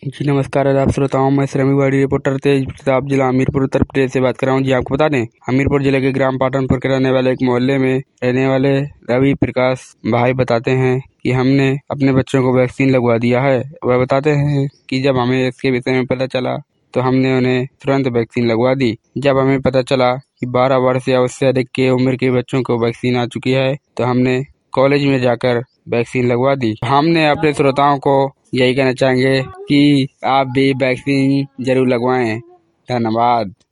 जी नमस्कार आदाब श्रोताओं, मैं श्रमिकवाड़ी रिपोर्टर तेज प्रताप, जिला हमीरपुर उत्तर प्रदेश से बात कर रहा हूँ। जी आपको बता दें, हमीरपुर जिले के ग्राम पाटनपुर के रहने वाले एक मोहल्ले में रहने वाले रवि प्रकाश भाई बताते हैं कि हमने अपने बच्चों को वैक्सीन लगवा दिया है। वह बताते हैं कि जब हमें इसके विषय में पता चला तो हमने उन्हें तुरंत वैक्सीन लगवा दी। जब हमें पता चला कि 12 वर्ष या उससे अधिक की उम्र के बच्चों को वैक्सीन आ चुकी है तो हमने कॉलेज में जाकर वैक्सीन लगवा दी। हमने अपने श्रोताओं को यही कहना चाहेंगे कि आप भी वैक्सीन जरूर लगवाएं। धन्यवाद।